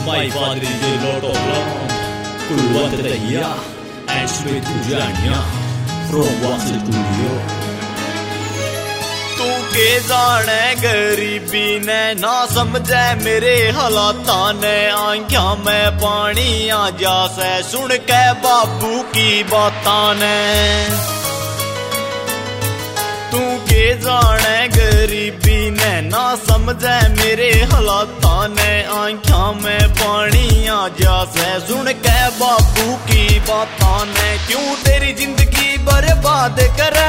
My father is a lot of love. Kulwant Daya and Smith Ujania from Watson Studio. तू के जाने गरीबी ने ना समझे मेरे हालाता ने आंखा में पानी आ जा से सुन के बाबू की बाता ने तू के जाने गरीबी ने ना समझे मेरे हालाता ने आंखा में पानी आ जा से सुन के बाबू की बाता ने क्यों तेरी जिंदगी बर्बाद करे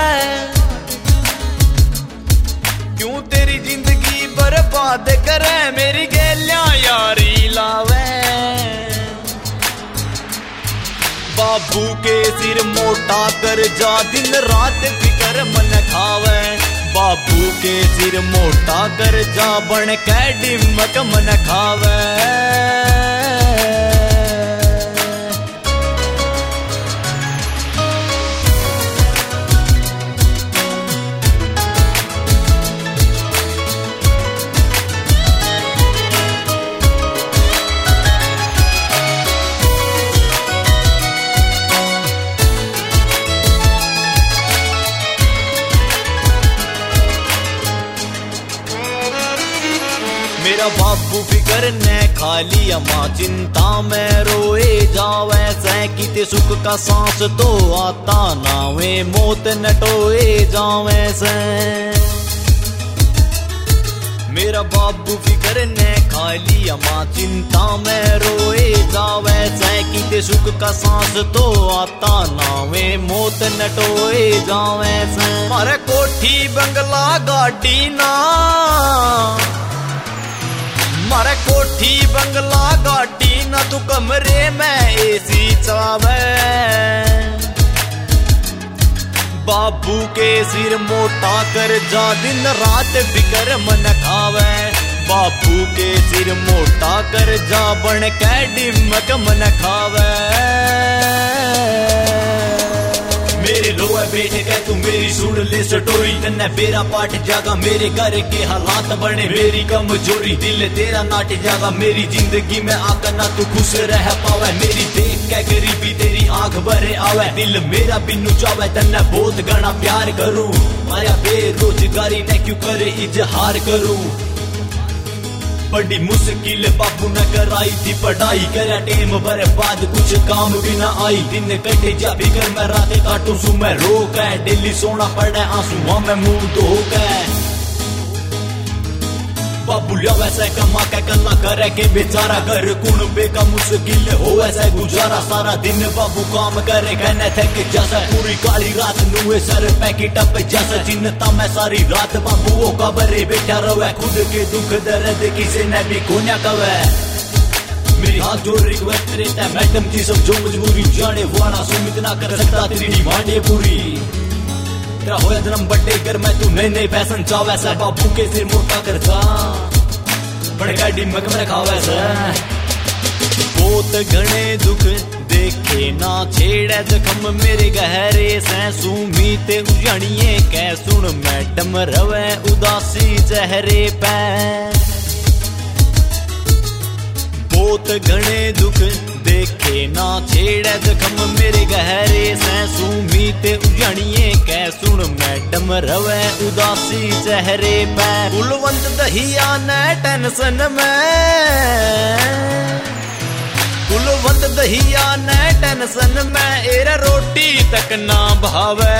क्यों तेरी जिंदगी बर्बाद करे मेरी गेलियां यारी लावे बाबू के सिर मोटा कर जा दिन रात फिकर मन खावे बाबू के सिर मोटा कर जा बन के डिमक मन खावे मेरा बापू फिकर ने खाली अम्मा चिंता में रोए जावे से किते सुख का सांस तो आता ना वे मौत नटोए जावे से मेरा बापू फिकर ने खाली अम्मा चिंता में रोए जावे से किते सुख का सांस तो आता ना वे मौत नटोए जावे से मारे कोठी बंगला गाड़ी ना मारे कोठी बंगला गाड़ी ना तू कमरे में एसी चलावे बाबू के सिर मोटा कर जा दिन रात फिकर मन खावे बाबू के सिर मोटा कर जा बन के डिमक मन खावे मेरे लोए बैठ के तू मेरी सुन ले स्टोरी तन्ने बेरा पाट जागा मेरे घर के हालात बने मेरी कमजोरी दिल तेरा नाट जागा मेरी जिंदगी में आकर ना तू खुश रह पावे मेरी देख के गरीबी तेरी आंख भरे आवे दिल मेरा बिन्नू चावे तन्ने बहुत घना प्यार करूं माया बेरोजगारी ने क्यों करे इजहार करूं बड़ी मुश्किल बाबू ने कराई थी पढ़ाई करा टेम बर्बाद कुछ काम भी ना आई दिन कटे जा भी कर मैं रातें काटू सू मैं रोक है डेली सोना पड़े आंसू में मुंह धो गए बाबू लिया वैसे कमा के कल्ला करे के बेचारा घर कुण बेका मुश्किल हो ऐसा गुजारा सारा दिन बाबू काम करे कहने थे कि जैसा पूरी काली रात नुए सर पैकेट पे जैसा चिन्हता मैं सारी रात बाबू वो कबरे बैठा रहे खुद के दुख दर्द किसी ने भी खोना कवे मेरी हाथ जोड़ रिक्वेस्ट रहता है मैडम जी समझो मजबूरी जाने वाला सुमित ना कर सकता तेरी डिमांड है पूरी तेरा होया जन्म बड्डे कर मैं तू नए नए फैशन चाव ऐसा बाबू के सिर मोटा कर जा बड़का डिमक में खाओ ऐसा बहुत घने दुख देखे ना छेड़े जख्म मेरे गहरे से सुमीते उजानिए कै सुन मैडम रवे उदासी चेहरे पे बहुत घने दुख देखे ना छेड़े जख्म मेरे गहरे से सुमीते उजानिए कै सुन मैडम रवे उदासी चेहरे पे कुलवंत दहिया ने टेंशन में कुलवंत दहिया ने टेंशन में एरा रोटी तक ना भावे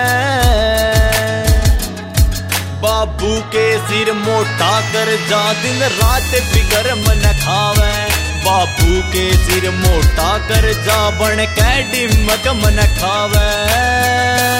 बाबू के सिर मोटा कर जा दिन रात फिकर मन खावे बाबू के सिर मोटा कर जा बन के डिमक मन खावे।